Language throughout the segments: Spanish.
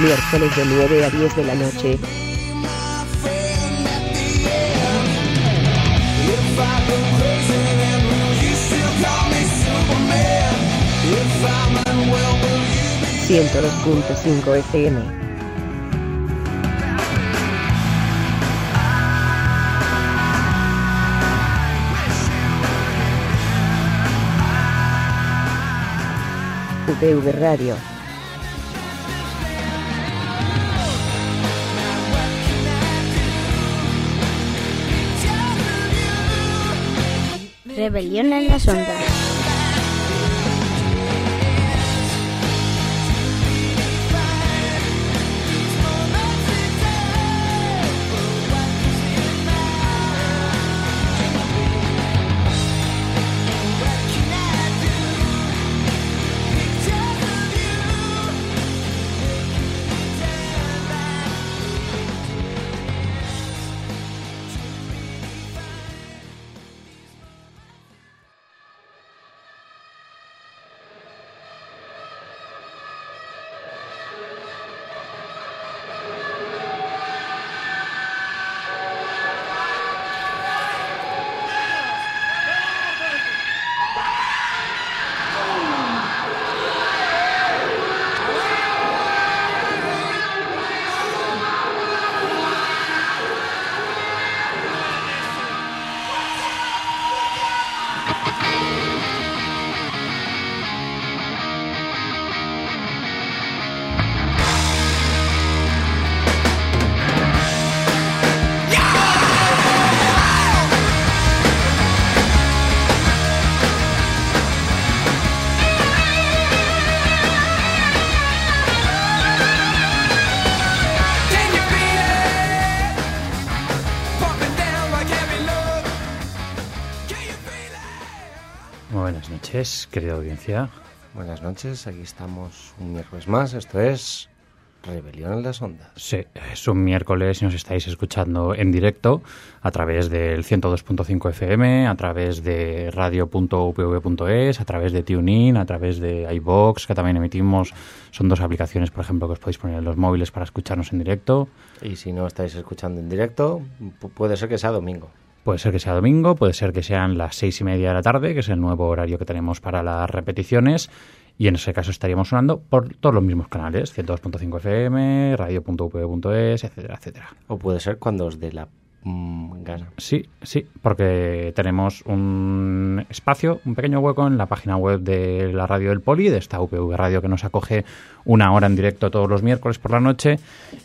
miércoles de 9 a 10 de la noche. ...102.5 FM. UPV Radio. Rebelión en las ondas. Buenas noches, querida audiencia. Buenas noches, aquí estamos un miércoles más. Esto es Rebelión en las Ondas. Sí, es un miércoles y nos estáis escuchando en directo a través del 102.5 FM, a través de radio.upv.es, a través de TuneIn, a través de iVoox, que también emitimos. Son dos aplicaciones, por ejemplo, que os podéis poner en los móviles para escucharnos en directo. Y si no estáis escuchando en directo, puede ser que sea domingo. Puede ser que sea domingo, puede ser que sean las 6:30 de la tarde, que es el nuevo horario que tenemos para las repeticiones, y en ese caso estaríamos sonando por todos los mismos canales, 102.5 FM, radio.upv.es, etcétera, etcétera. O puede ser cuando os dé la gana. Sí, porque tenemos un espacio, un pequeño hueco en la página web de la radio del Poli, de esta UPV Radio que nos acoge una hora en directo todos los miércoles por la noche,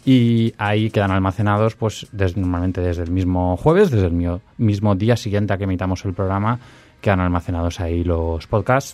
y ahí quedan almacenados pues normalmente desde el mismo jueves, desde el mismo día siguiente a que emitamos el programa, quedan almacenados ahí los podcasts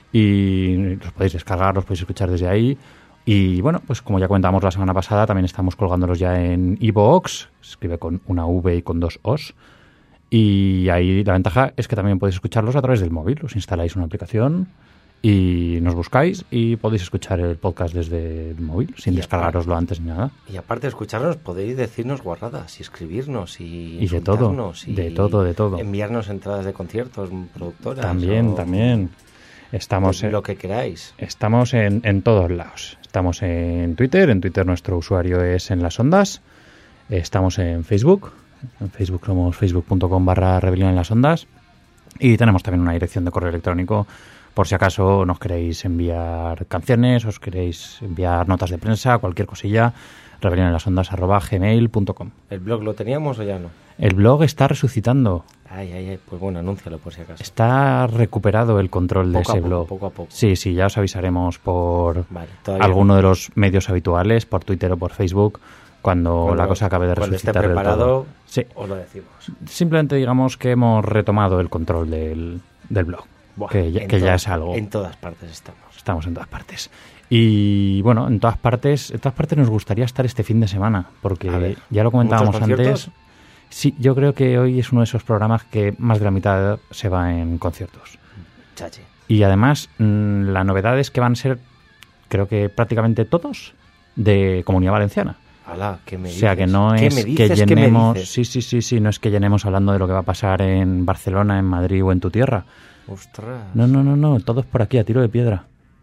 y los podéis descargar, los podéis escuchar desde ahí. Y bueno, pues como ya comentamos la semana pasada, también estamos colgándolos ya en iVoox, se escribe con una V y con dos Os, y ahí la ventaja es que también podéis escucharlos a través del móvil. Os instaláis una aplicación y nos buscáis y podéis escuchar el podcast desde el móvil, sin descargaroslo antes ni nada. Y aparte de escucharnos, podéis decirnos guarradas y escribirnos y de todo, de todo. Enviarnos entradas de conciertos, productoras. También. Estamos lo que queráis. Estamos en todos lados. Estamos en Twitter nuestro usuario es En las Ondas. Estamos en Facebook somos facebook.com/rebelión en las ondas. Y tenemos también una dirección de correo electrónico por si acaso nos queréis enviar canciones, os queréis enviar notas de prensa, cualquier cosilla, rebelionenlasondas@gmail.com. ¿El blog lo teníamos o ya no? El blog está resucitando. Pues bueno, anúncialo por si acaso. Está recuperado el control de ese blog. Poco a poco. Sí, ya os avisaremos por alguno de los medios habituales, por Twitter o por Facebook, cuando la cosa acabe de resucitar. Cuando esté preparado, sí. Os lo decimos. Simplemente digamos que hemos retomado el control del blog, que ya es algo. En todas partes estamos. Estamos en todas partes. Y bueno, en todas partes nos gustaría estar este fin de semana, porque ya lo comentábamos antes. Sí, yo creo que hoy es uno de esos programas que más de la mitad se va en conciertos. Chachi. Y además, la novedad es que van a ser, creo que prácticamente todos, de Comunidad Valenciana. Alá, ¿qué me dices? O sea, que no es que llenemos... Sí, no es que llenemos hablando de lo que va a pasar en Barcelona, en Madrid o en tu tierra. ¡Ostras! No, todos por aquí, a tiro de piedra.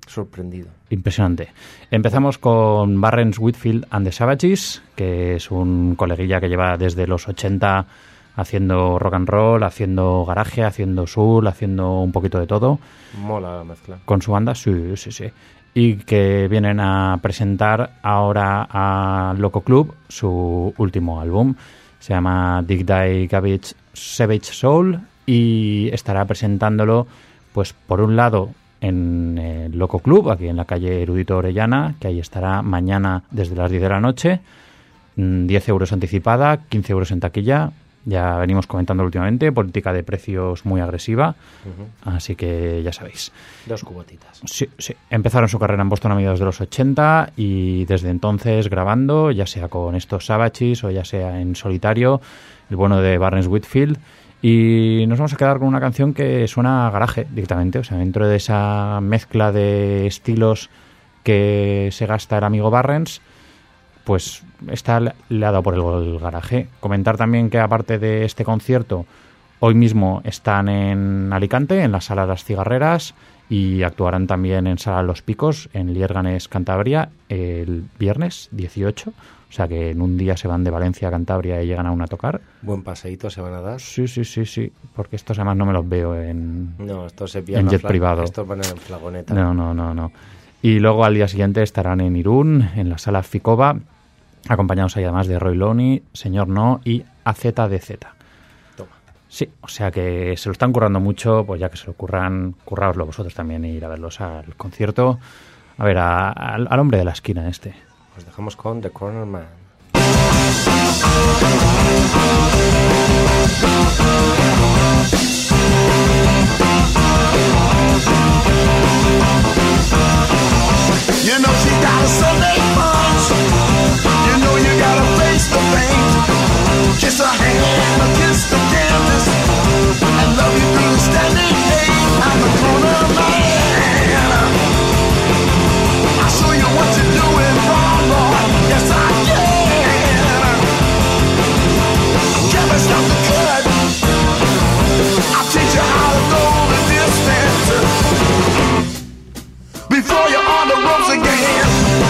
Sorprendido. Impresionante. Empezamos con Barrens, Whitfield and the Savages, que es un coleguilla que lleva desde los 80 haciendo rock and roll, haciendo garaje, haciendo soul, haciendo un poquito de todo. Mola la mezcla. Con su banda, sí. Y que vienen a presentar ahora a Loco Club su último álbum. Se llama Dig Die Garbage Savage Soul y estará presentándolo, pues por un lado, en el Loco Club, aquí en la calle Erudito Orellana, que ahí estará mañana desde las 10 de la noche, 10 euros anticipada, 15 euros en taquilla. Ya venimos comentando últimamente, política de precios muy agresiva, así que ya sabéis. 2 cubotitas. Sí. Empezaron su carrera en Boston a mediados de los 80 y desde entonces grabando, ya sea con estos Savages o ya sea en solitario, el bueno de Barnes Whitfield. Y nos vamos a quedar con una canción que suena a garaje directamente, o sea, dentro de esa mezcla de estilos que se gasta el amigo Barnes, pues esta le ha dado por el garaje. Comentar también que aparte de este concierto, hoy mismo están en Alicante, en la Sala Las Cigarreras, y actuarán también en Sala Los Picos, en Liérganes, Cantabria, el viernes 18. O sea que en un día se van de Valencia a Cantabria y llegan aún a tocar. Buen paseíto se van a dar. Sí. Porque estos además no me los veo en jet privado. Estos van en flagoneta. No. Y luego al día siguiente estarán en Irún, en la Sala Ficova, acompañados ahí además de Roy Loney, Señor No y AZDZ. Toma. Sí, o sea que se lo están currando mucho, pues ya que se lo curran, curraoslo vosotros también e ir a verlos al concierto. A ver, al hombre de la esquina este. Os dejamos con The Corner Man. You know she got a Sunday punch. You know you gotta face the pain. Kiss her hand or kiss the canvas, and love you through the standing eight. I'm the corner man. I'll show you what you're doing wrong, boy. Yes, I can. Can't stop the cut. I'll teach you how to go the distance before you're on the ropes again.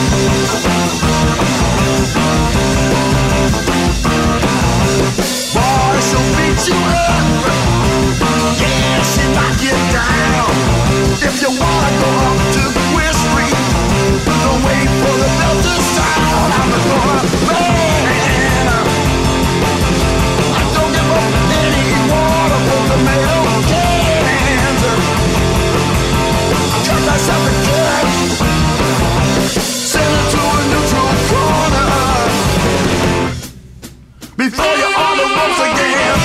Boy, she'll beat you up. Yeah, she'll knock you down. If you wanna go up to Queer Street, don't wait for the bell to sound. I'm the corner man. I don't give up any water for tomato cans. Cut myself a cut. Send it to a neutral corner before you're on the ropes again.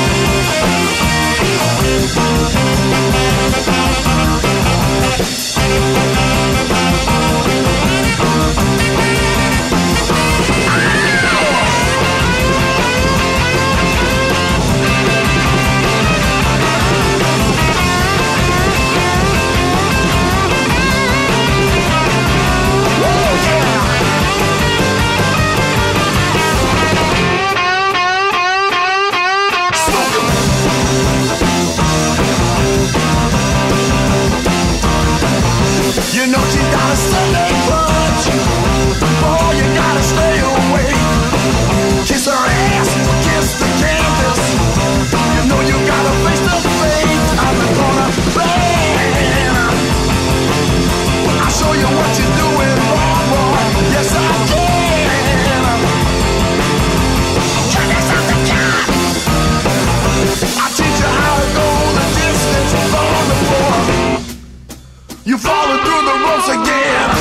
You know she got a Sunday punch. Boy, you gotta stay away. Kiss her ass, kiss the canvas. You know you gotta face the fate. I'm the corner man. I'll show you what you're doing wrong, boy. Yes, I can. Can you stop the cat? I'll teach you how to go the distance on the floor. You falling through the ropes again.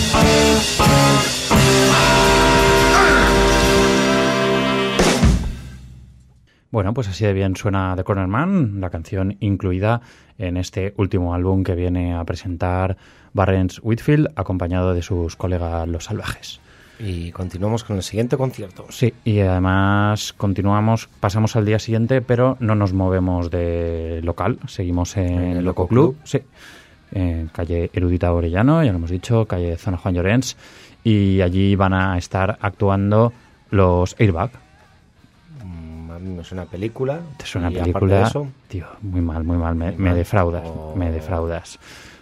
Bueno, pues así de bien suena The Corner Man, la canción incluida en este último álbum que viene a presentar Barrens Whitfield, acompañado de sus colegas Los Salvajes. Y continuamos con el siguiente concierto. Sí, y además pasamos al día siguiente, pero no nos movemos de local, seguimos en el Loco Club. Sí. En calle Erudita Orellano, ya lo hemos dicho, calle Zona Juan Llorens, y allí van a estar actuando los Airbag. A mí me suena película. ¿Te suena y película? De eso, tío, muy mal, me defraudas, me defraudas.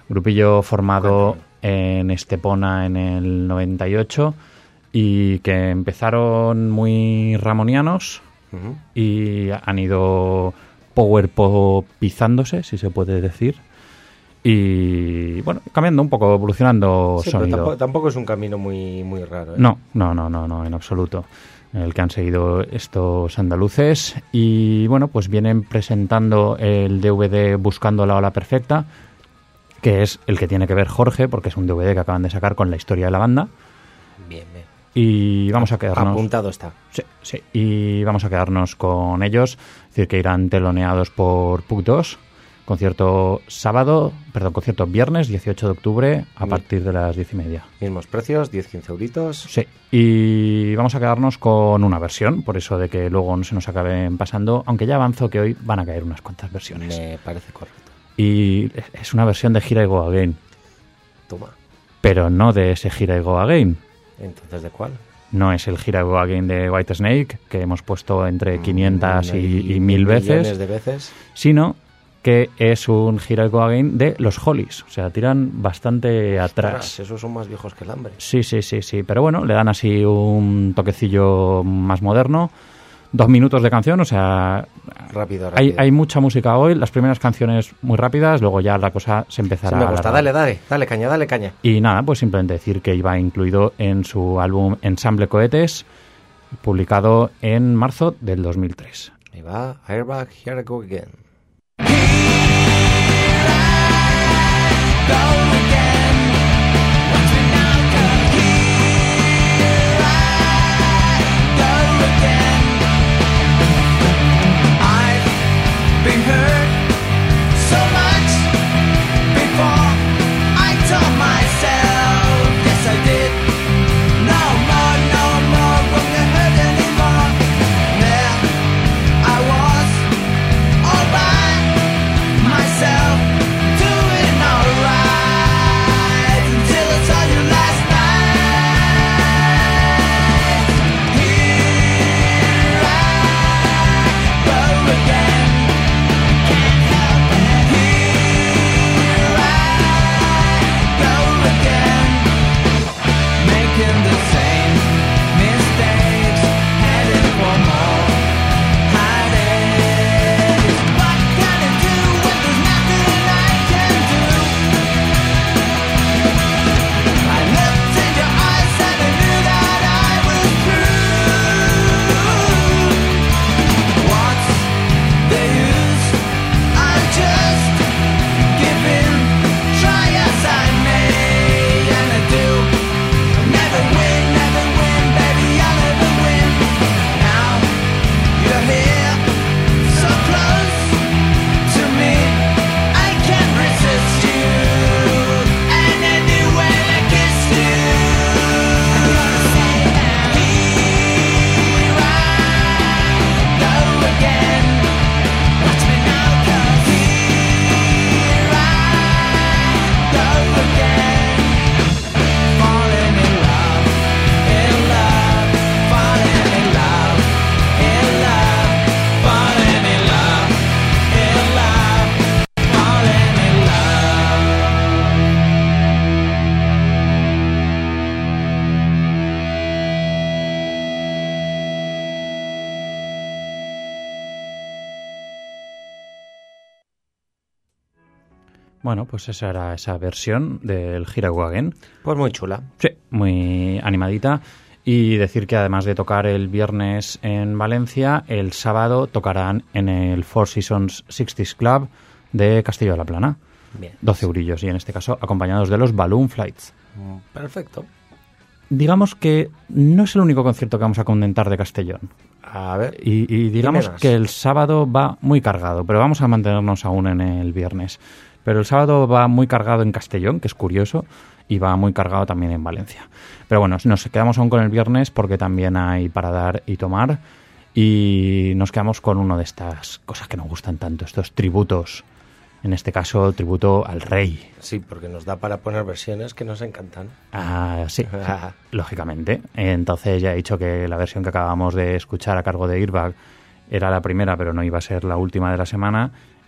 Grupillo formado en Estepona en el 98 y que empezaron muy ramonianos y han ido power popizándose, si se puede decir. Y bueno, cambiando un poco, evolucionando Sí, sonido. pero tampoco es un camino muy raro, ¿eh? No, en absoluto. El que han seguido estos andaluces. Y bueno, pues vienen presentando el DVD Buscando la Ola Perfecta, que es el que tiene que ver Jorge, porque es un DVD que acaban de sacar con la historia de la banda. Bien. Y vamos a quedarnos... Apuntado está. Sí. Y vamos a quedarnos con ellos. Es decir, que irán teloneados por Puck 2. Concierto viernes 18 de octubre a partir de las 10:30. Mismos precios, 10-15 euritos. Sí, y vamos a quedarnos con una versión, por eso de que luego no se nos acaben pasando, aunque ya avanzo que hoy van a caer unas cuantas versiones. Me parece correcto. Y es una versión de Here I Go Again, Toma. pero no de ese Here I Go Again. Entonces, ¿de cuál? No es el Here I Go Again de Whitesnake, que hemos puesto entre 500 y 1000 veces, millones de veces. Sino que es un Here I Go Again de los Hollies. O sea, tiran bastante atrás. Ostras, esos son más viejos que el hambre. Sí. Pero bueno, le dan así un toquecillo más moderno. 2 minutos de canción, o sea... Rápido. Hay mucha música hoy. Las primeras canciones muy rápidas, luego ya la cosa se empezará Sí, me gusta. a alargar. Dale caña. Y nada, pues simplemente decir que iba incluido en su álbum Ensemble Cohetes, publicado en marzo del 2003. Ahí va, Airbag, Here I Go Again. Bueno, pues esa era esa versión del Here I Go Again. Pues muy chula. Sí, muy animadita. Y decir que además de tocar el viernes en Valencia, el sábado tocarán en el Four Seasons 60s Club de Castillo de la Plana. Bien. 12 eurillos, y en este caso acompañados de los Balloon Flights. Perfecto. Digamos que no es el único concierto que vamos a comentar de Castellón. A ver. Y digamos Dime más. que el sábado va muy cargado, pero vamos a mantenernos aún en el viernes. Pero el sábado va muy cargado en Castellón, que es curioso, y va muy cargado también en Valencia. Pero bueno, nos quedamos aún con el viernes porque también hay para dar y tomar, y nos quedamos con una de estas cosas que nos gustan tanto, estos tributos. En este caso, el tributo al rey. Sí, porque nos da para poner versiones que nos encantan. Ah, sí, lógicamente. Entonces ya he dicho que la versión que acabamos de escuchar a cargo de Airbag era la primera, pero no iba a ser la última de la semana.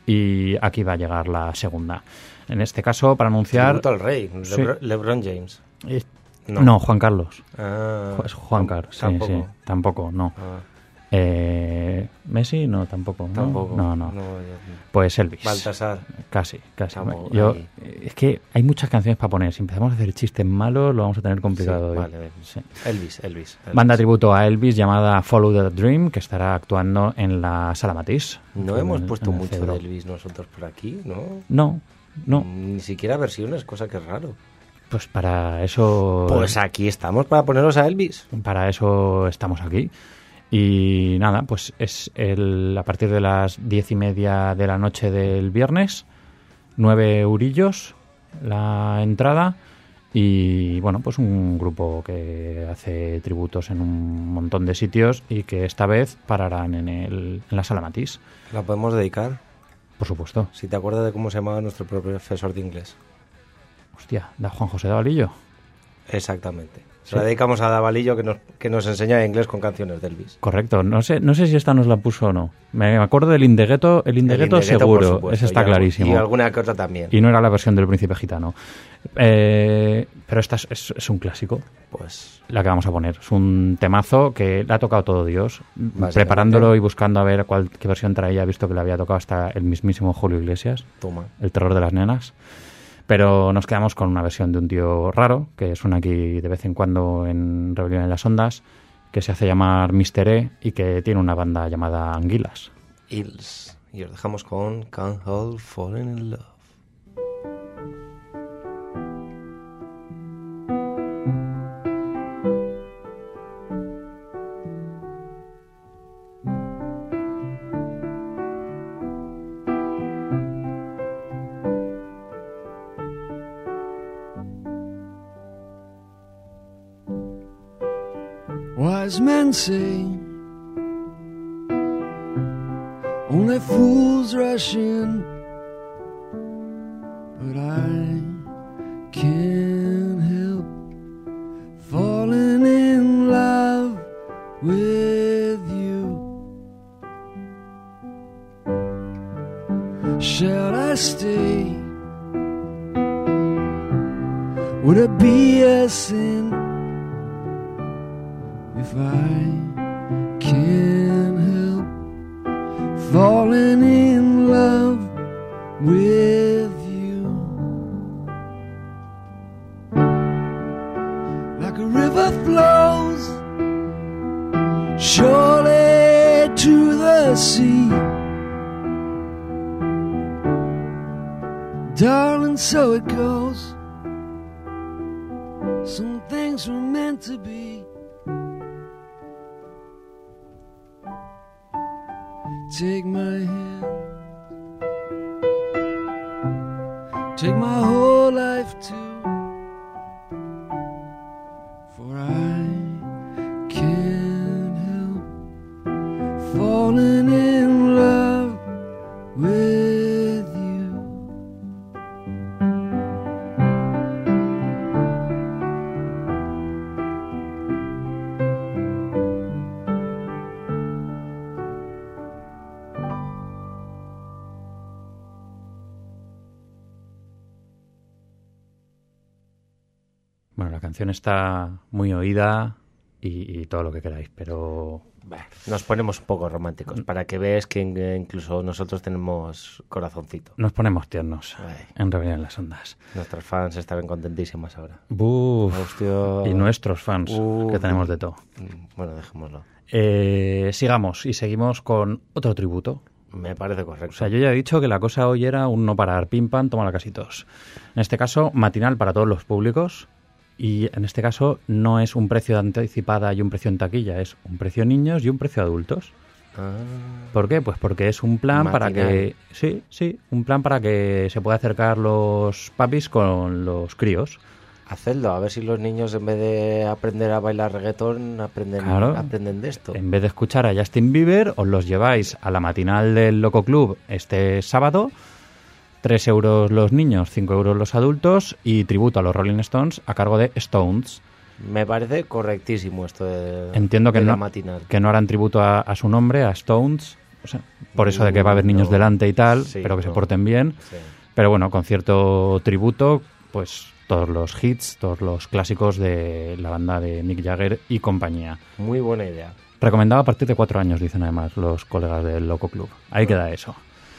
y aquí va a llegar la segunda. En este caso, para anunciar... Tributo al rey, Sí. LeBron James. No, Juan Carlos. Ah, Es Juan Carlos, sí, tampoco. sí. Tampoco, no. Ah, Messi, no, tampoco. ¿No? tampoco. No. Pues Elvis. Baltasar. Casi. Tampoco, Yo, ahí. es que hay muchas canciones para poner. Si empezamos a hacer chistes malos, lo vamos a tener complicado. Sí, hoy. vale. Sí. Elvis. Banda tributo a Elvis llamada Follow the Dream, que estará actuando en la Sala Matisse. No hemos En- puesto en el mucho Cedro. de Elvis nosotros por aquí, ¿no? No. Ni siquiera versiones, cosa que es raro. Pues para eso... Pues aquí estamos para poneros a Elvis. Para eso estamos aquí. Y nada, pues es a partir de las 10:30 de la noche del viernes, 9 eurillos la entrada. Y bueno, pues un grupo que hace tributos en un montón de sitios y que esta vez pararán en la Sala Matisse, La podemos dedicar, por supuesto. si te acuerdas de cómo se llamaba nuestro propio profesor de inglés. Hostia, da Juan José Davalillo. Exactamente. Se Sí. la dedicamos a Davalillo, que nos enseña inglés con canciones de Elvis. Correcto, no sé si esta nos la puso o no. Me acuerdo del Indegueto, el Indegueto seguro, por supuesto, ese está clarísimo. Y alguna que otra también. Y no era la versión del Príncipe Gitano. Pero esta es un clásico, Pues la que vamos a poner. Es un temazo que le ha tocado todo Dios. Básicamente. Preparándolo y buscando a ver qué versión traía, he visto que le había tocado hasta el mismísimo Julio Iglesias, toma. El terror de las nenas. Pero nos quedamos con una versión de un tío raro, que suena aquí de vez en cuando en Rebelión en las Ondas, que se hace llamar Mr. E y que tiene una banda llamada Anguilas. Hills. Y os dejamos con Can't Help Falling in Love. Wise men say only fools rush in, but I can't help falling in love with you. Shall I stay? Would it be a sin if I can't help falling in love with you? Like a river flows surely to the sea, darling, so it goes. Some things were meant to be. Take my hand, take my whole life too, for I can't help falling in love with you. Bueno, la canción está muy oída y todo lo que queráis, pero Nos ponemos un poco románticos para que veas que incluso nosotros tenemos corazoncito. nos ponemos tiernos Ay. en Rebelión en las Ondas. Nuestros fans estarán contentísimas ahora. Buf. Hostia. Y nuestros fans, que tenemos de todo. Bueno, dejémoslo. Sigamos y seguimos con otro tributo. Me parece O correcto. sea, yo ya he dicho que la cosa hoy era un no parar, pim pam, toma la casitos. En este caso, matinal para todos los públicos. Y en este caso no es un precio de anticipada y un precio en taquilla, es un precio niños y un precio adultos. Ah, ¿Por qué? Pues porque es un plan para Matinal. que... Sí, un plan para que se pueda acercar los papis con los críos. hacedlo, a ver si los niños en vez de aprender a bailar reggaetón Claro. aprenden de esto. En vez de escuchar a Justin Bieber, os los lleváis a la matinal del Loco Club este sábado. 3 euros los niños, 5 euros los adultos y tributo a los Rolling Stones a cargo de Stones. Me parece correctísimo esto de, Entiendo que de la no, matinal. que no harán tributo a su nombre, a Stones, o sea, por eso de que va a haber niños delante y tal, Sí, pero que se no. porten bien. Sí. Pero bueno, con cierto tributo, pues todos los hits, todos los clásicos de la banda de Mick Jagger y compañía. Muy buena idea. Recomendado a partir de 4 años, dicen además los colegas del Loco Club. Ahí queda eso.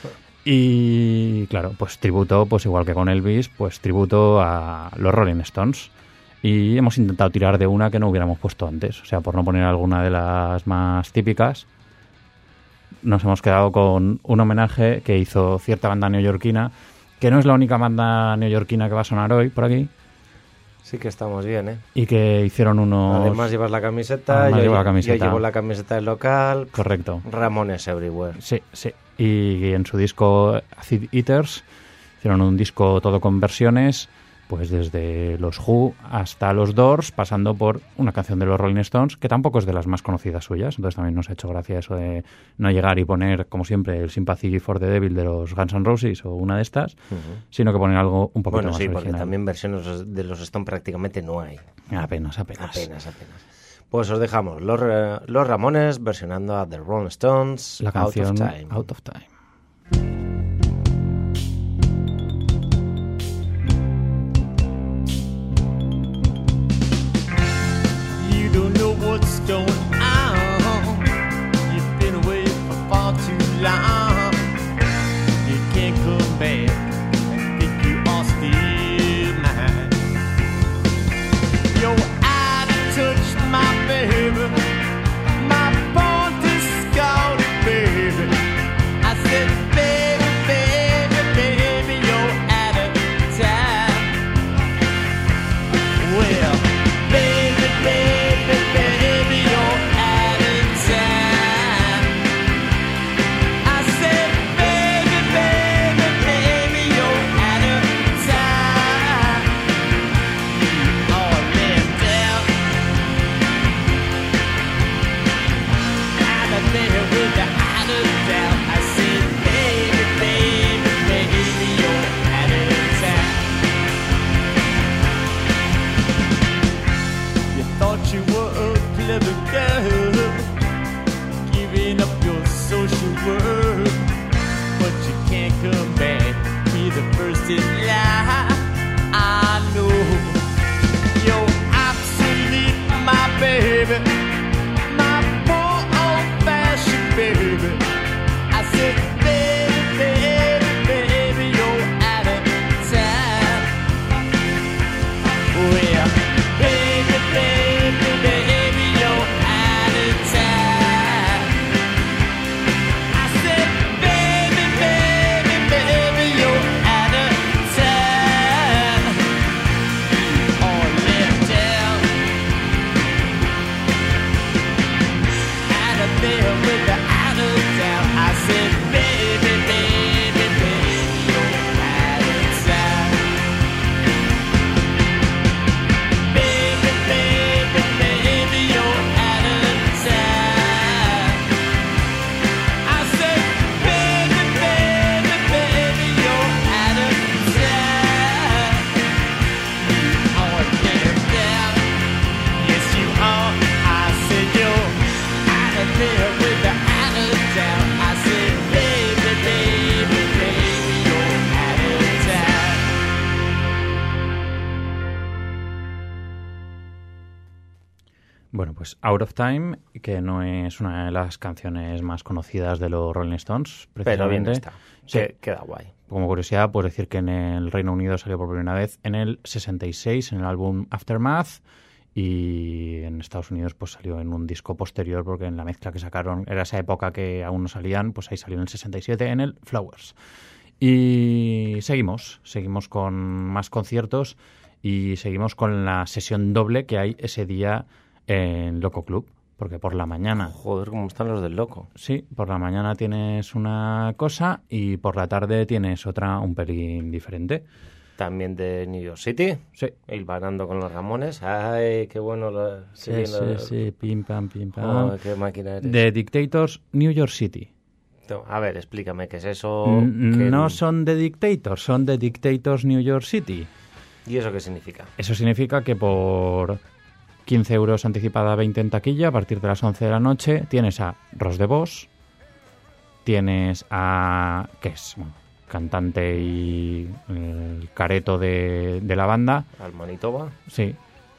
Y claro, pues tributo, pues igual que con Elvis, pues tributo a los Rolling Stones. Y hemos intentado tirar de una que no hubiéramos puesto antes. O sea, por no poner alguna de las más típicas, nos hemos quedado con un homenaje que hizo cierta banda neoyorquina, que no es la única banda neoyorquina que va a sonar hoy por aquí, Sí que estamos bien, ¿eh? y que hicieron unos... Además llevas la camiseta, Además yo, llevo la camiseta. yo llevo la camiseta del local. Correcto. Ramones Everywhere. Sí, sí. Y en su disco Acid Eaters hicieron un disco todo con versiones, pues desde los Who hasta los Doors, pasando por una canción de los Rolling Stones, que tampoco es de las más conocidas suyas. Entonces también nos ha hecho gracia eso de no llegar y poner, como siempre, el Sympathy for the Devil de los Guns N' Roses o una de estas, sino que poner algo un poquito Bueno, más sí, porque original. también versiones de los Stone prácticamente no hay. Apenas. Apenas. Pues os dejamos los Ramones versionando a The Rolling Stones, La canción Out of Time. Out of Time. You don't know what's going on. You've been away for far too long. You can't come back. I think you are still mine. You're out of touch, my baby. My point is scored, baby. I said, baby, baby, baby, you're out of time. Well, baby, baby, baby, you're out of time. I said, baby, baby, baby, you're out of time. You are left out. Out of there without a doubt. I said, baby, baby, baby, you're out of time. You thought you were a clever girl, giving up your social world, but you can't come back. Be the first in line. I know you're obsolete, my baby, my poor old-fashioned baby. I said, baby, baby, baby, you're out of time. Well, baby, baby, baby, you're out of time. I said, baby, baby, baby, you're out of time. You are left out. Out of there without a doubt. I said, baby, baby, baby, you're out of time. Baby, baby, baby, you're out of time. I said, baby, baby, baby, you're out of time. You are left out. Yes, you are. I said, you're out of there without a doubt. I said, baby, baby, baby, you're out of time. Bueno, pues Out of Time, que no es una de las canciones más conocidas de los Rolling Stones, Pero bien precisamente. está. Sí. Queda guay. Como curiosidad, pues decir que en el Reino Unido salió por primera vez en el 66, en el álbum Aftermath, y en Estados Unidos pues salió en un disco posterior, porque en la mezcla que sacaron, era esa época que aún no salían, pues ahí salió en el 67, en el Flowers. Y seguimos con más conciertos, y seguimos con la sesión doble que hay ese día en Loco Club, porque por la mañana... Joder, cómo están los del loco. Sí, por la mañana tienes una cosa y por la tarde tienes otra un pelín diferente. También de New York City. Sí. Hilvanando con los Ramones. Ay, qué bueno. Sí, pim pam, pim pam. Oh, qué máquina eres. The Dictators, New York City. No, a ver, explícame qué es eso. No son The Dictators, son The Dictators New York City. ¿Y eso qué significa? Eso significa que por 15 euros anticipada, 20 en taquilla, a partir de las 11 de la noche, tienes a Ross de Vos, tienes a... que es bueno, cantante y el careto de la banda. Al Manitoba. Sí.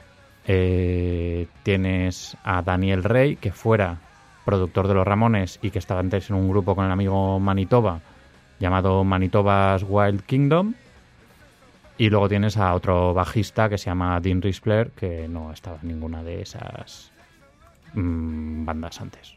Tienes a Daniel Rey, que fuera productor de Los Ramones y que estaba antes en un grupo con el amigo Manitoba llamado Manitoba's Wild Kingdom. Y luego tienes a otro bajista que se llama Dean Rispler, que no estaba en ninguna de esas bandas antes.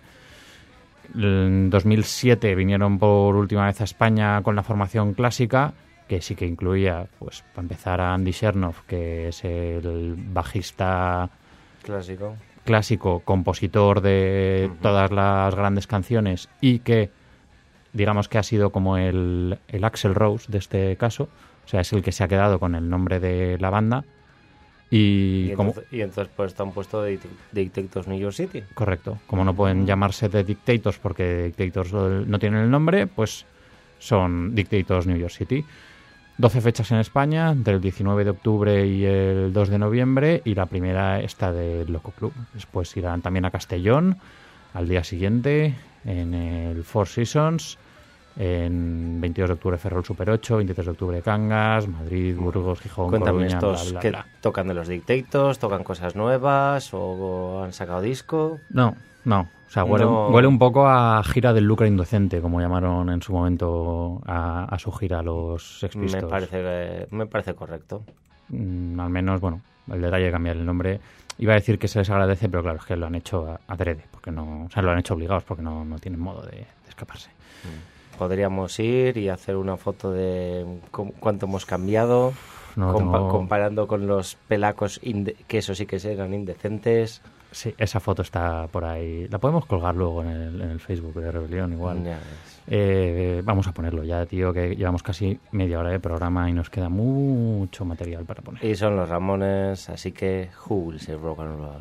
En 2007 vinieron por última vez a España con la formación clásica, que sí que incluía, pues, para empezar, a Andy Chernoff, que es el bajista clásico, compositor de todas las grandes canciones y que, digamos que ha sido como el Axl Rose de este caso, o sea, es el que se ha quedado con el nombre de la banda. Y entonces pues están puesto de Dictators New York City. Correcto. Como no pueden llamarse The Dictators porque Dictators no tienen el nombre, pues son Dictators New York City. 12 fechas en España, entre el 19 de octubre y el 2 de noviembre, y la primera está del Loco Club. Después irán también a Castellón al día siguiente, en el Four Seasons, en 22 de octubre Ferrol Super 8, 23 de octubre Cangas, Madrid, Burgos, Gijón, Cuéntame, Coruña, estos bla, bla, que bla. tocan de los Dictators, tocan cosas nuevas o han sacado disco. No. O sea, huele un poco a gira del lucro indecente, como llamaron en su momento a su gira los Sex Pistols. Me parece correcto. Al menos, bueno, el detalle de cambiar el nombre. Iba a decir que se les agradece, pero claro, es que lo han hecho adrede, porque no, o sea, lo han hecho obligados, porque no tienen modo de escaparse. Podríamos ir y hacer una foto de cuánto hemos cambiado, No, comparando con los pelacos, que eso sí que eran indecentes. Sí, esa foto está por ahí. La podemos colgar luego en el Facebook de Rebelión, igual. Ya ves. Vamos a ponerlo ya, tío, que llevamos casi media hora de programa y nos queda mucho material para poner. Y son los Ramones, así que who will say rock and roll?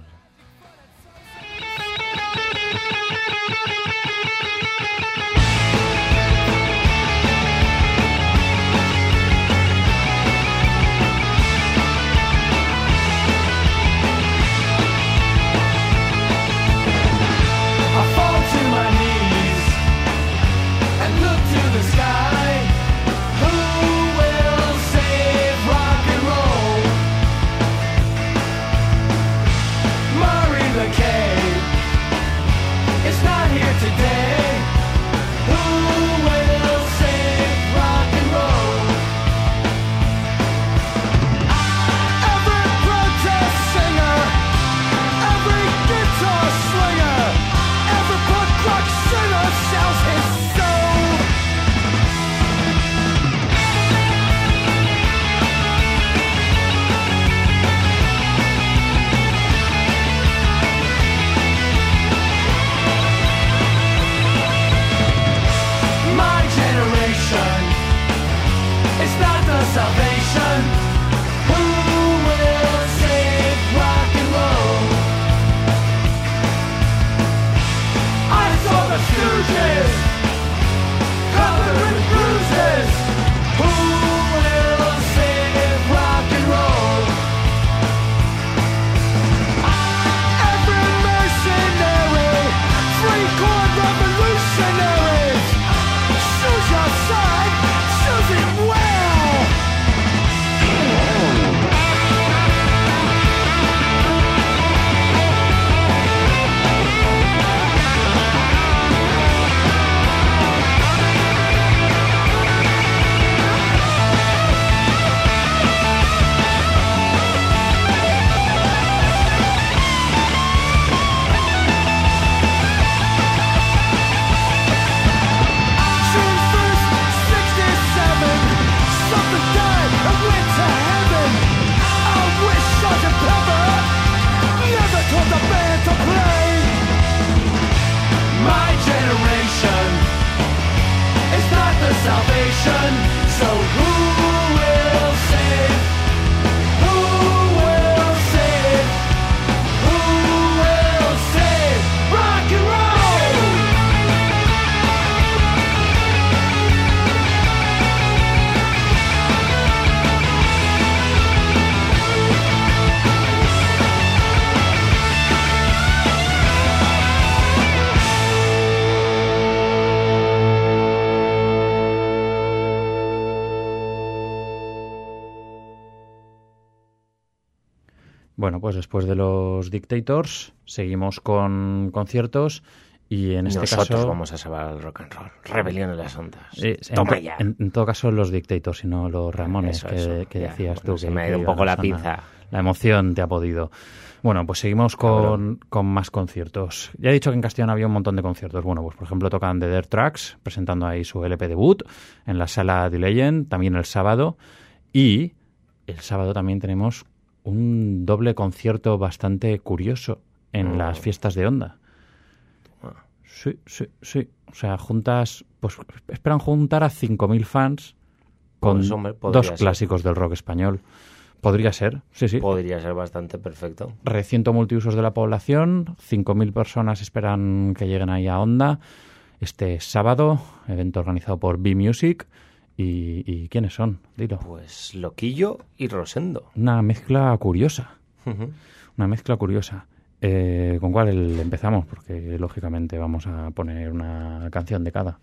Bueno, pues después de los Dictators seguimos con conciertos y en este Nosotros caso... vamos a salvar el rock and roll. Rebelión en las ondas. En, ya. en todo caso los Dictators y no los Ramones Eso. que Ya, decías bueno, tú. se que me ha ido un iban poco a la sonar. pinza. La emoción te ha podido. Bueno, pues seguimos con más conciertos. Ya he dicho que en Castellón había un montón de conciertos. Bueno, pues por ejemplo tocan The Dirt Tracks, presentando ahí su LP debut en la sala The Legend, también el sábado. Y el sábado también tenemos un doble concierto bastante curioso en las fiestas de Onda. Sí. O sea, esperan juntar a 5.000 fans con Pues, hombre, podría dos ser. clásicos del rock español. Podría ser, sí. Podría ser bastante perfecto. Recinto multiusos de la población, 5.000 personas esperan que lleguen ahí a Onda este sábado, evento organizado por B-Music. ¿Y quiénes son? Dilo. Pues Loquillo y Rosendo. Una mezcla curiosa. Ujú. Una mezcla curiosa. ¿Con cuál empezamos? Porque lógicamente vamos a poner una canción de cada.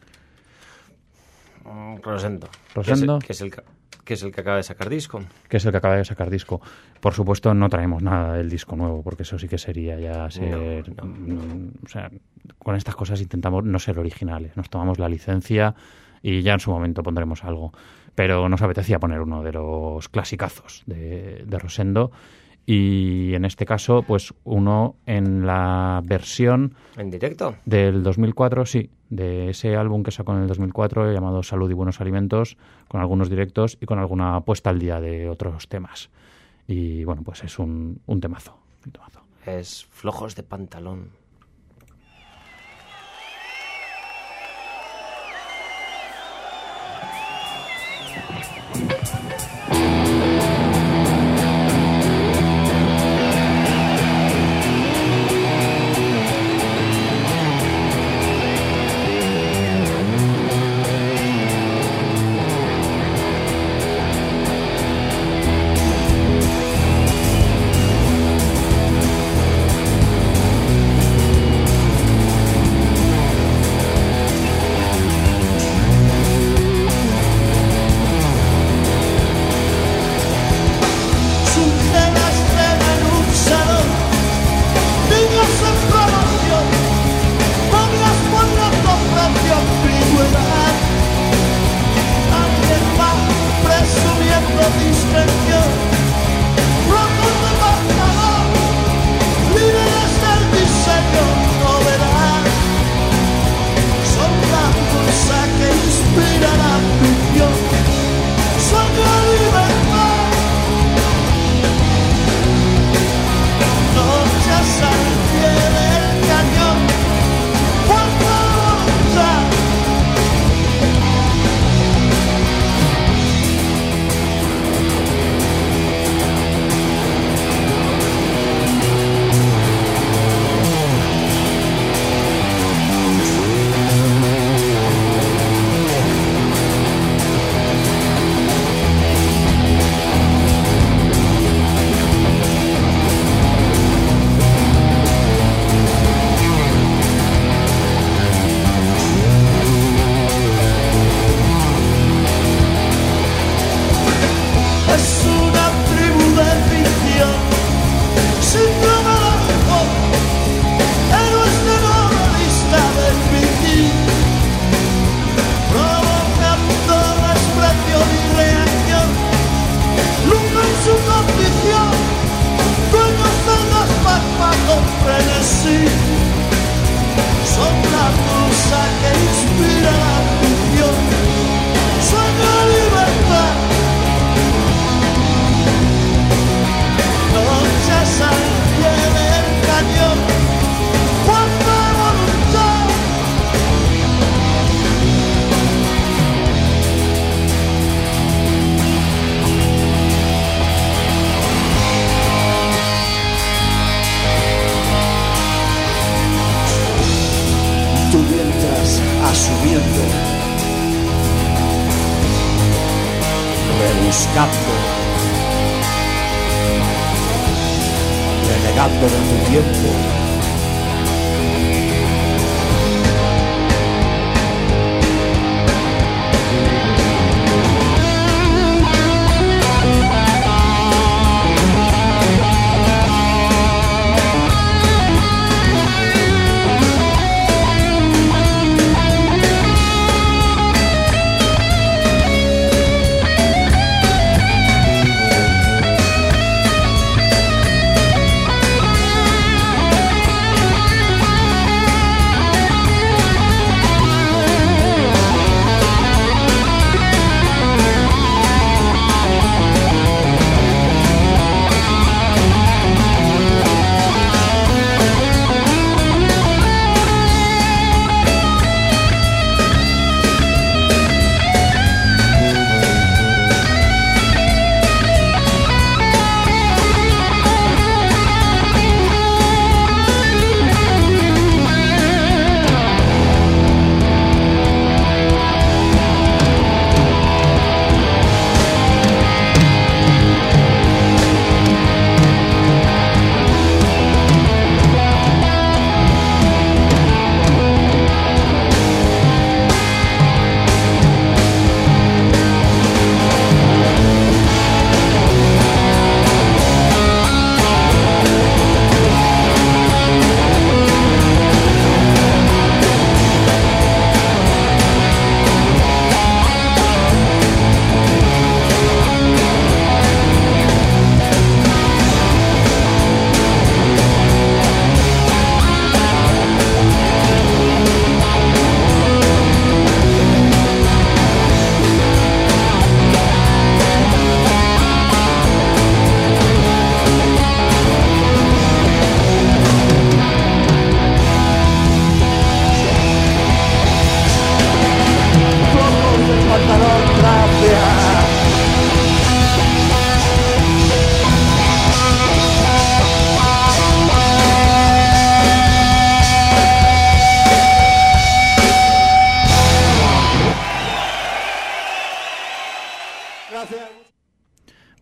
Rosendo. Rosendo. Que es el que acaba de sacar disco. Que es el que acaba de sacar disco. Por supuesto, no traemos nada del disco nuevo, porque eso sí que sería ya ser... O sea, con estas cosas intentamos no ser originales. Nos tomamos la licencia y ya en su momento pondremos algo. Pero nos apetecía poner uno de los clasicazos de Rosendo. Y en este caso, pues uno en la versión... ¿En directo? Del 2004, sí, de ese álbum que sacó en el 2004 llamado Salud y Buenos Alimentos, con algunos directos y con alguna puesta al día de otros temas. Y bueno, pues es un temazo. Es Flojos de Pantalón. rebuscando, renegando de tu tiempo.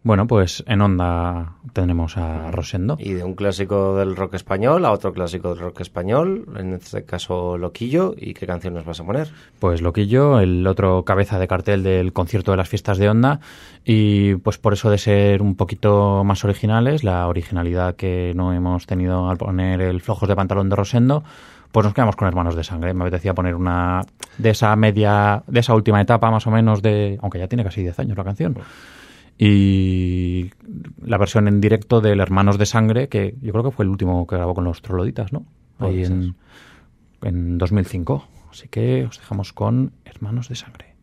Bueno, pues en Onda tenemos a Rosendo. Y de un clásico del rock español a otro clásico del rock español, en este caso Loquillo. ¿Y qué canción nos vas a poner? Pues Loquillo, el otro cabeza de cartel del concierto de las fiestas de Onda. Y pues por eso de ser un poquito más originales, la originalidad que no hemos tenido al poner el Flojos de Pantalón de Rosendo, pues nos quedamos con Hermanos de Sangre. Me apetecía poner una de esa última etapa más o menos aunque ya tiene casi 10 años la canción. Y la versión en directo del Hermanos de Sangre, que yo creo que fue el último que grabó con los Troloditas, ¿no? Ahí en 2005. Así que os dejamos con Hermanos de Sangre.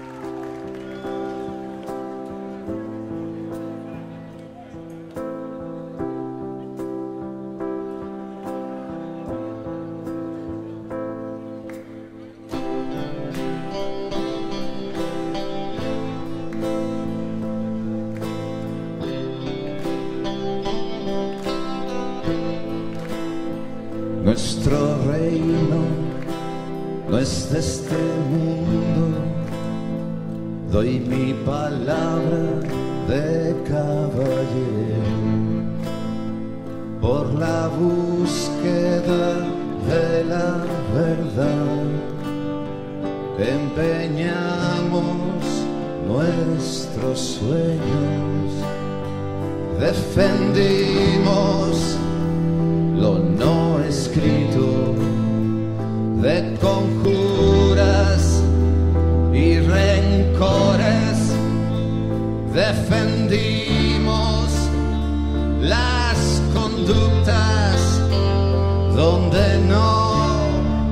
Nuestro reino no es de este mundo, doy mi palabra de caballero por la búsqueda de la verdad. Empeñamos nuestros sueños, defendimos lo no escrito, de conjuras y rencores, defendimos las conductas donde no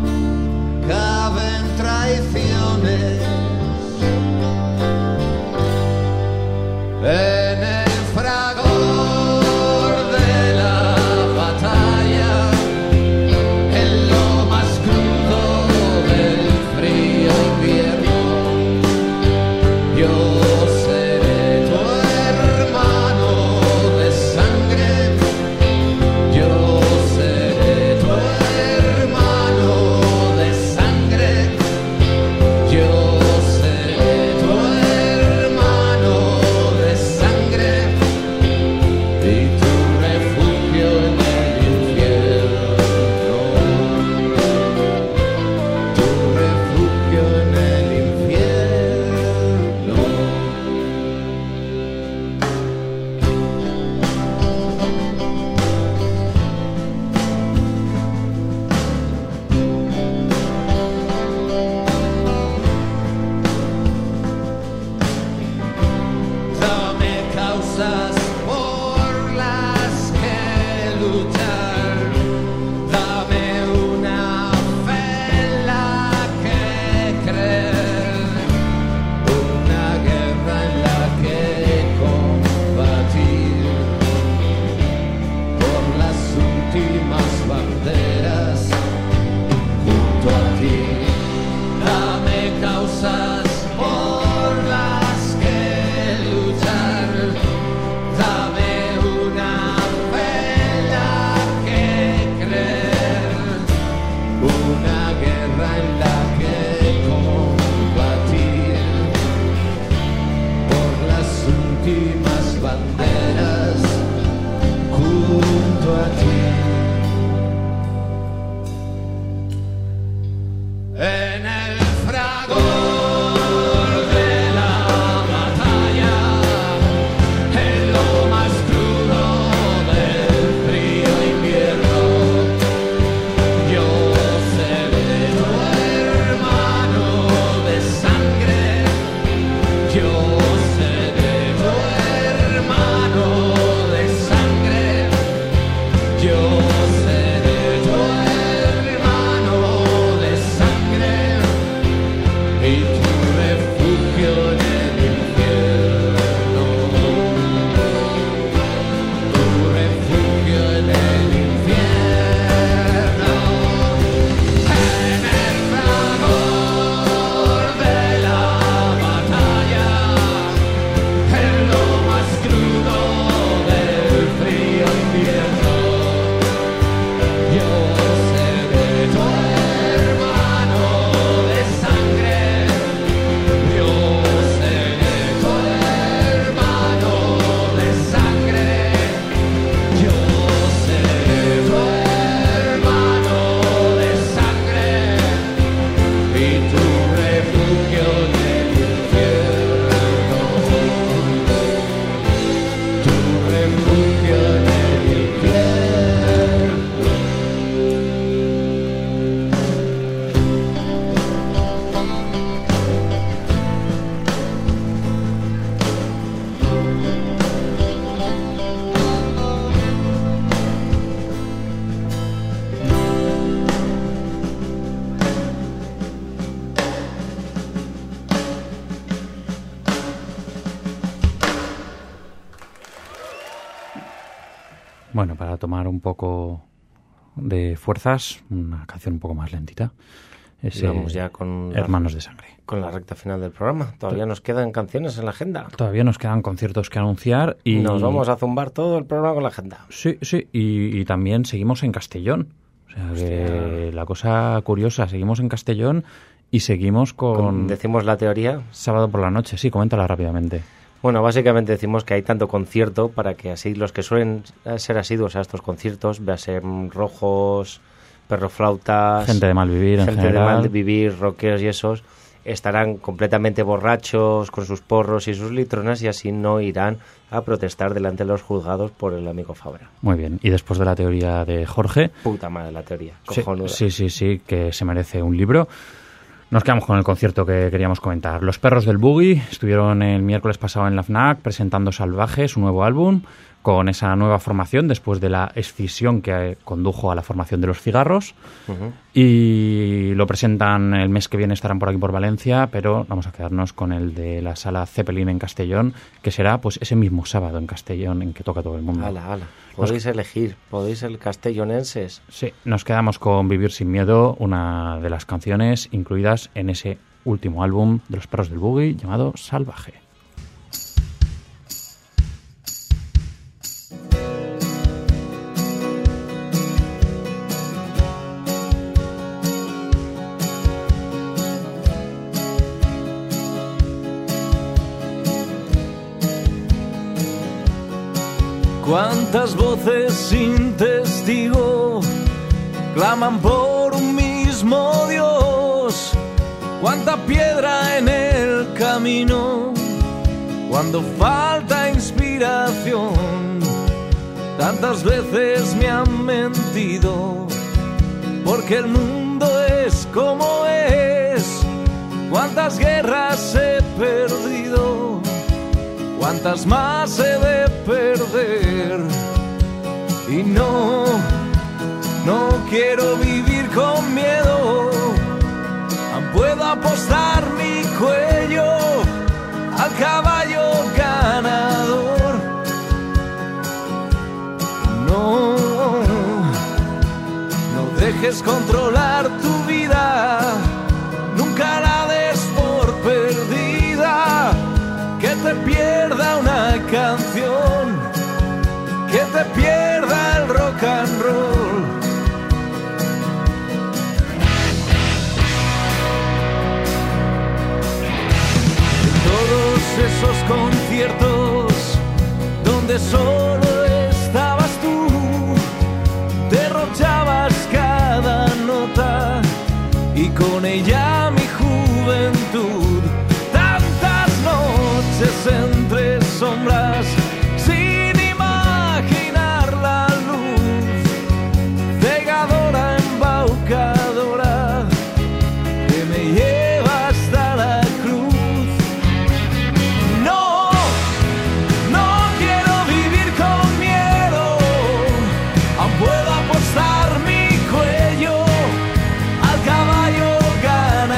caben traiciones. En el fragor de la batalla, en lo más crudo del frío invierno, yo seré tu hermano de sangre, yo seré tu hermano. tomar un poco de fuerzas, una canción un poco más lentita. Vamos ya con Hermanos de Sangre. Con la recta final del programa. Todavía nos quedan canciones en la agenda. Todavía nos quedan conciertos que anunciar y... Nos vamos a zumbar todo el programa con la agenda. Sí, y también seguimos en Castellón. O sea, que la cosa curiosa, seguimos en Castellón y seguimos con... Decimos la teoría. Sábado por la noche, sí, coméntala rápidamente. Bueno, básicamente decimos que hay tanto concierto para que así los que suelen ser asiduos a estos conciertos, véase Rojos, Perroflautas, gente de Malvivir en gente general. de Malvivir, rockeros y esos, estarán completamente borrachos con sus porros y sus litronas y así no irán a protestar delante de los juzgados por el amigo Fabra. Muy bien, y después de la teoría de Jorge... Puta madre la teoría, sí, cojonuda. Sí, que se merece un libro. Nos quedamos con el concierto que queríamos comentar. Los Perros del Boogie estuvieron el miércoles pasado en la FNAC presentando Salvaje, su nuevo álbum, con esa nueva formación después de la escisión que condujo a la formación de Los Cigarros. Uh-huh. Y lo presentan el mes que viene, estarán por aquí por Valencia, pero vamos a quedarnos con el de la Sala Zeppelin en Castellón, que será pues ese mismo sábado en Castellón en que toca todo el mundo. Ala. Podéis elegir, podéis ser castellonenses. Sí, nos quedamos con Vivir sin miedo, una de las canciones incluidas en ese último álbum de Los Perros del Boogie llamado Salvaje. Cuántas voces sin testigo claman por un mismo Dios, cuánta piedra en el camino cuando falta inspiración. Tantas veces me han mentido porque el mundo es como es. Cuántas guerras he perdido, cuántas más he de perder. Y no quiero vivir con miedo. Puedo apostar mi cuello al caballo ganador. No dejes controlar tu vida, nunca la des por perdida. Que te pierda una canción, que te pierda el rock and roll. Todos esos conciertos donde solo estabas tú, derrochabas cada nota y con ella mi juventud. Tantas noches entre sombras sin imaginar la luz, cegadora, embaucadora, que me lleva hasta la cruz. Puedo apostar mi cuello al caballo ganador.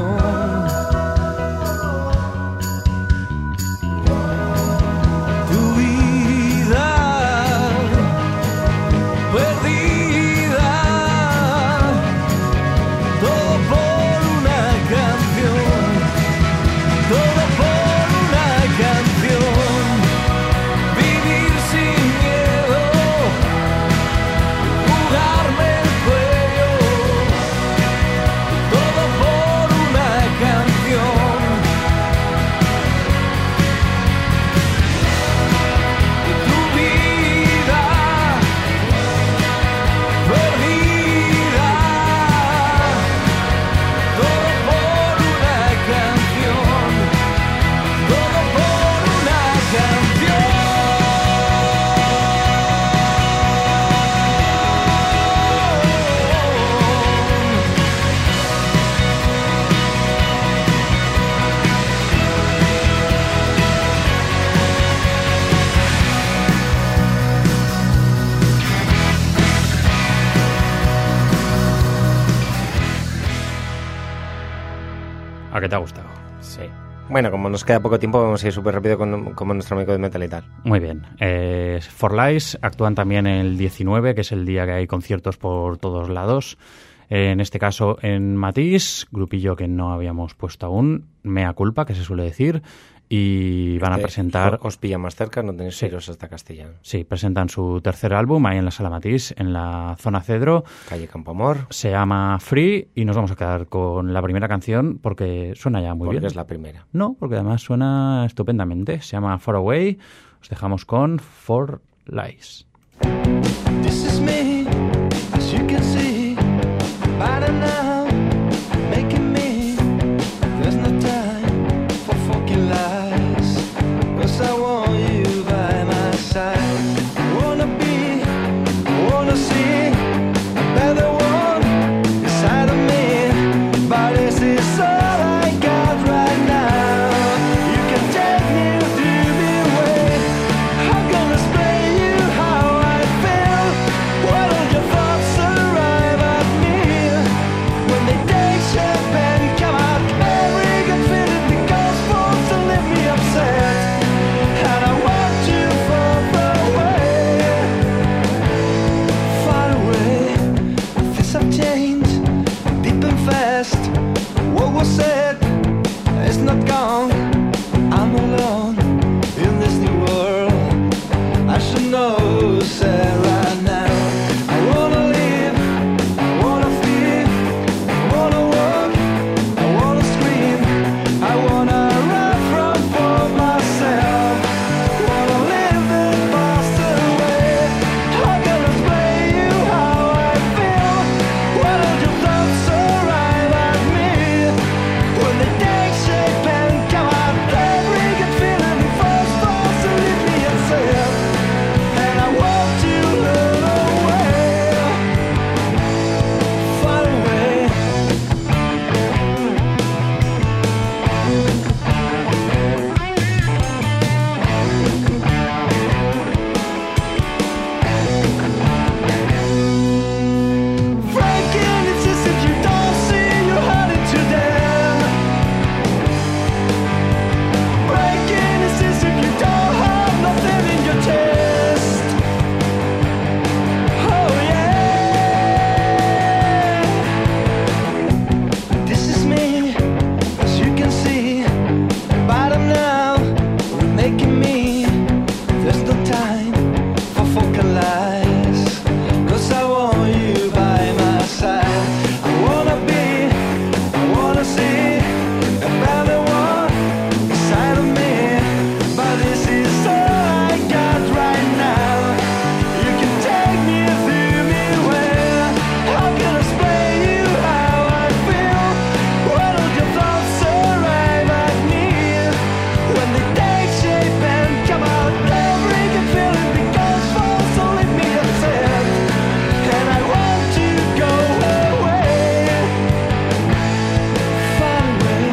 Tu vida perdida, todo por una canción, todo por una canción. Vivir sin miedo, jugarme el cuello, todo por una canción. Y tu vida perdida, todo por una canción, todo por una canción. ¿A qué te ha gustado? Sí. Bueno, como nos queda poco tiempo, vamos a ir súper rápido como nuestro amigo de Metal y tal. Muy bien. For Lies actúan también el 19, que es el día que hay conciertos por todos lados. En este caso en Matisse, grupillo que no habíamos puesto aún, Mea Culpa, que se suele decir, y van a presentar... Os pilla más cerca, no tenéis que Sí. iros hasta Castellán. Sí, presentan su tercer álbum ahí en la Sala Matisse, en la zona Cedro. Calle Campoamor, Se llama Free y nos vamos a quedar con la primera canción porque suena ya muy porque bien. es la primera. No, porque además suena estupendamente. Se llama Far Away. Os dejamos con For Lies. This is me, as you can see, better now, making me. There's no time for fucking lies, 'cause I want you by my side. Wanna be, wanna see a better one inside of me, but this is all I got right now. You can take me or do me away. I'm gonna explain you how I feel. Why don't your thoughts arrive at me when they take shape and come out? Every good feeling becomes false and leave me upset. And I want you far away, far away. Things have changed, deep and fast. What was said is not gone. I'm alone in this new world. I should know, say right now. I wanna live, I wanna feel, I wanna walk, I wanna scream, I wanna run from myself. Wanna live it fast away. I'm gonna explain you how I feel. Why don't your thoughts arrive at me when they take shape and come out? Every good feeling first falls and leave me unsaid. And I want to run away, far away. Franken, it's as if you don't see you're heading to them. Breaking, it's as if you don't have nothing in your chest. Oh yeah. This is me, as you can see. Bottom now, making me. There's no time for fucking lies, 'cause I want you by my side. I wanna be, I wanna see a better one inside of me, but this is all I got right now. You can take me through me where I'm gonna explain you how I feel. Why don't your thoughts arrive at me when they take shape and come out? Every good feeling becomes false, so leave me upset. And I want to go away, far away.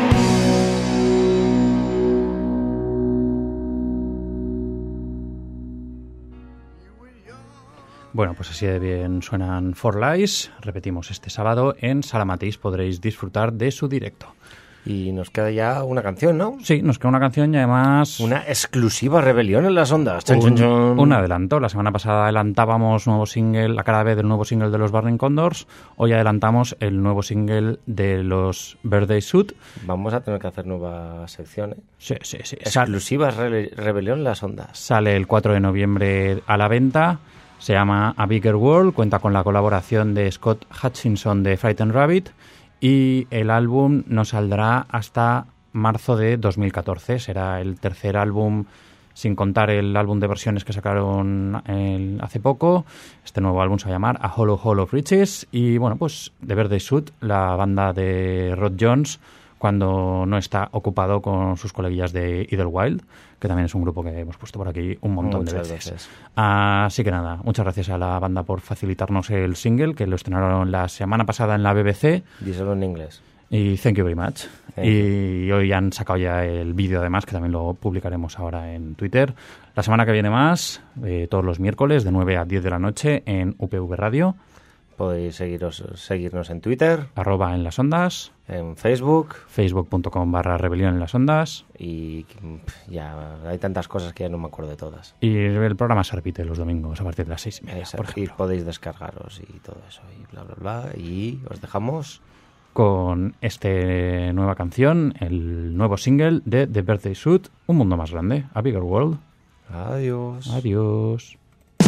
Bueno, pues así de bien suenan For Lies. Repetimos, este sábado en Sala Matisse podréis disfrutar de su directo. Y nos queda ya una canción, ¿no? Sí, nos queda una canción y además... Una exclusiva Rebelión en las Ondas. Chun, chun, chun. Un adelanto. La semana pasada adelantábamos nuevo single, la cara B del nuevo single de los Burning Condors. Hoy adelantamos el nuevo single de los Birthday Suit. Vamos a tener que hacer nueva sección, ¿eh? Sí. Exclusiva Rebelión en las Ondas. Sale el 4 de noviembre a la venta. Se llama A Bigger World. Cuenta con la colaboración de Scott Hutchinson de Frightened Rabbit. Y el álbum no saldrá hasta marzo de 2014. Será el tercer álbum, sin contar el álbum de versiones que sacaron hace poco. Este nuevo álbum se va a llamar A Hollow Hall of Riches. Y bueno, pues The Birthday Suit, la banda de Rod Jones, cuando no está ocupado con sus coleguillas de Idlewild, que también es un grupo que hemos puesto por aquí un montón de veces. Así que nada, muchas gracias a la banda por facilitarnos el single, que lo estrenaron la semana pasada en la BBC. Díselo en inglés. Y thank you very much. Y hoy han sacado ya el vídeo además, que también lo publicaremos ahora en Twitter. La semana que viene más, todos los miércoles de 9 a 10 de la noche en UPV Radio. Podéis seguirnos en Twitter. @en las ondas. En Facebook. Facebook.com/rebelión en las ondas. Y ya hay tantas cosas que ya no me acuerdo de todas. Y el programa se repite los domingos a partir de las 6:30, por ejemplo. Y podéis descargaros y todo eso y bla, bla, bla. Y os dejamos con esta nueva canción, el nuevo single de The Birthday Suit, Un mundo más grande, A Bigger World. Adiós. Adiós.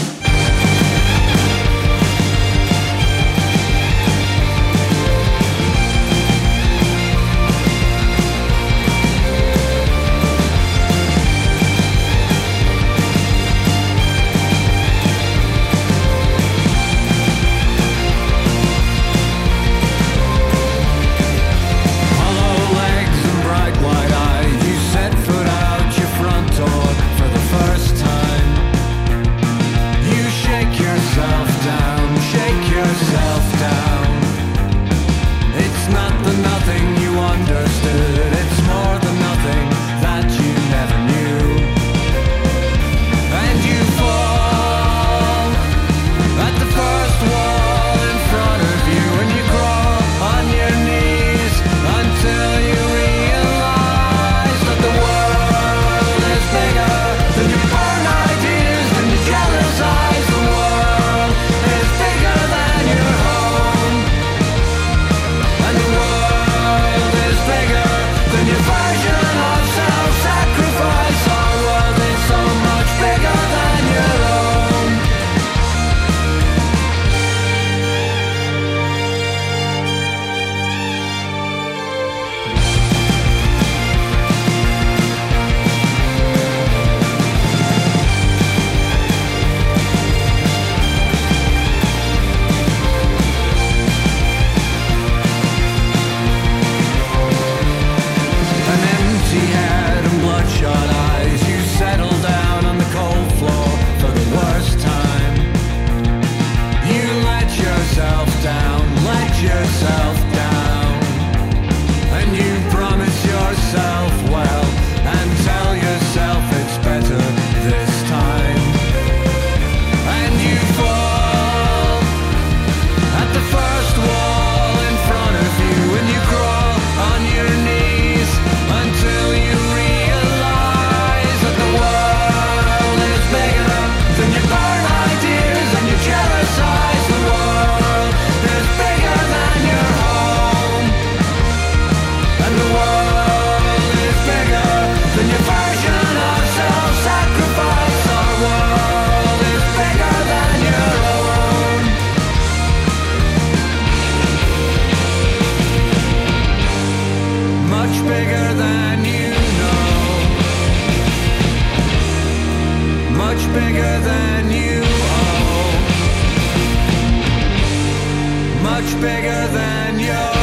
bigger than you, oh, much bigger than you.